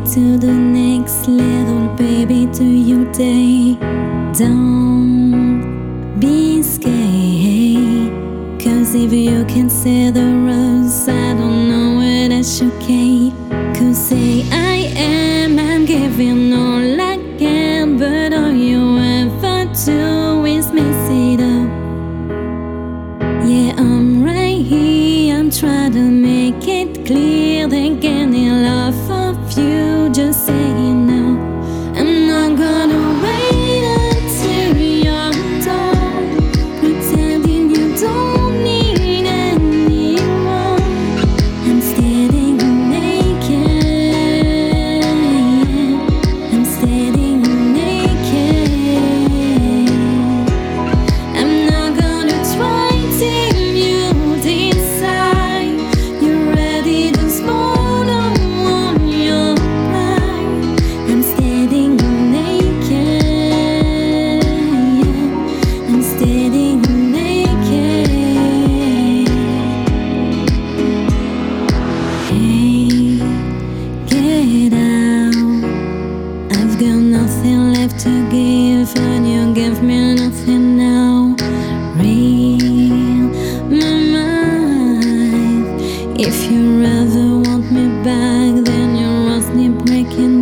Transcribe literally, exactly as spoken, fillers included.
to the next level, baby, do your day. Don't be scared, 'cause if you can see the rose, I don't know where that's okay. 'Cause say I am, I'm giving all I can, but all you ever do is mess it up. Yeah, I'm right here, I'm trying to make it clear that any love of you, just say it now. I'm not gonna wait until you're done pretending you don't need anyone. I'm standing naked, I'm standing naked. I'm not gonna try till you decide you're ready to slow down on your pride. I'm standing naked, I'm standing naked. Hey, get out, I've got nothing left to give, and you give me nothing now. Read my mind. If you ever want me back, then you're only breaking